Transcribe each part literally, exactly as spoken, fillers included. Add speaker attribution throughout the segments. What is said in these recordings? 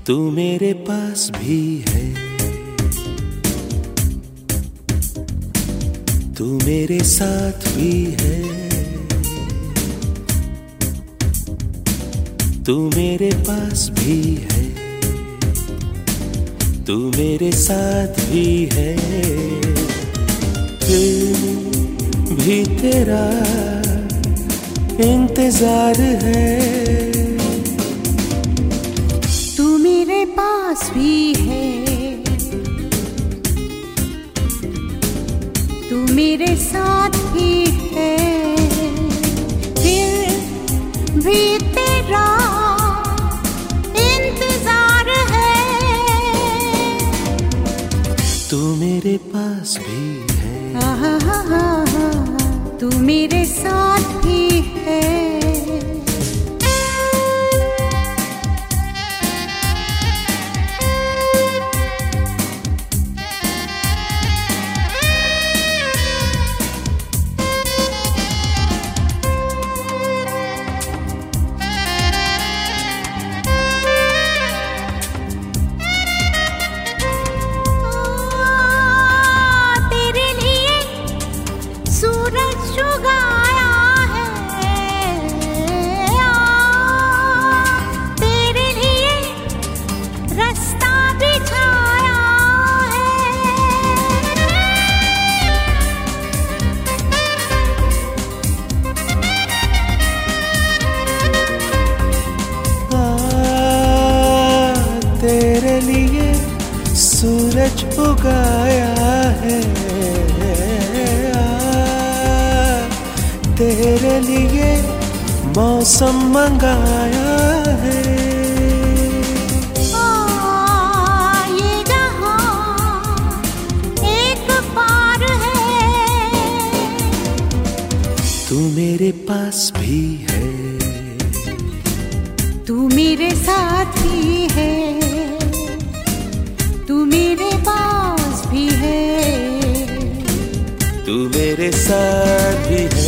Speaker 1: तू मेरे पास भी है, तू मेरे साथ भी है, तू मेरे पास भी है, तू मेरे साथ भी है। फिर भी तेरा इंतजार है,
Speaker 2: तू मेरे पास भी है, तू मेरे साथ भी है। फिर भी तेरा इंतजार है,
Speaker 1: तू मेरे पास भी है,
Speaker 2: आहा हा हा हा, तू मेरे साथ भी है।
Speaker 1: तेरे लिए सूरज उगाया है, तेरे लिए मौसम मंगाया है।
Speaker 2: आ, ये जहां एक पार है,
Speaker 1: तू मेरे पास भी है,
Speaker 2: तू मेरे साथ भी है, तू मेरे पास भी है,
Speaker 1: तू मेरे साथ भी है।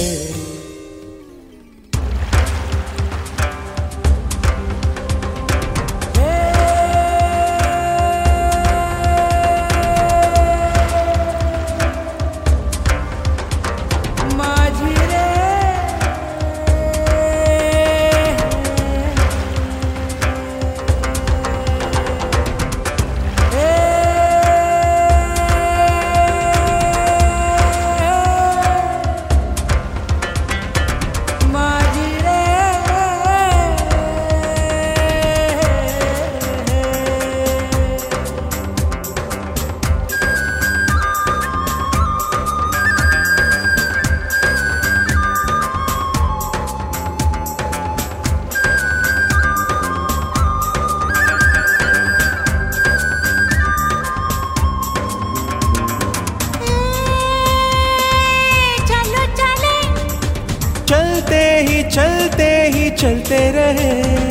Speaker 1: चलते ही चलते ही चलते रहे,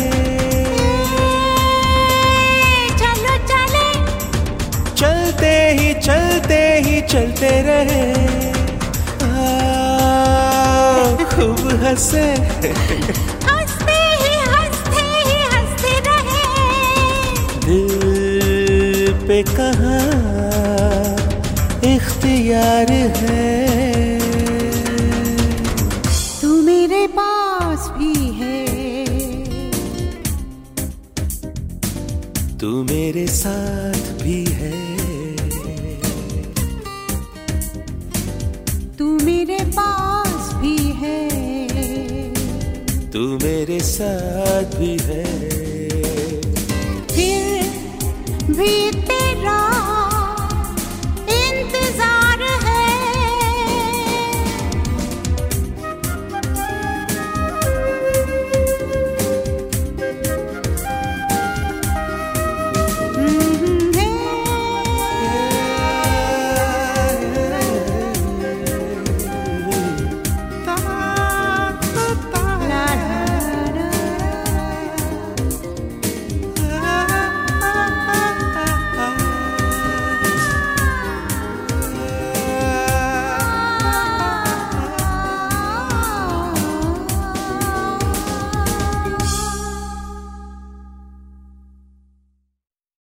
Speaker 2: चलो चले,
Speaker 1: चलते ही चलते ही चलते रहे। आ, खूब हंसे,
Speaker 2: हंसते ही हंसते ही हंसते रहे।
Speaker 1: दिल पे कहाँ इख्तियार है,
Speaker 2: तू मेरे पास भी है,
Speaker 1: तू मेरे साथ भी है,
Speaker 2: तू मेरे पास भी है,
Speaker 1: तू मेरे साथ भी है।
Speaker 2: फिर भी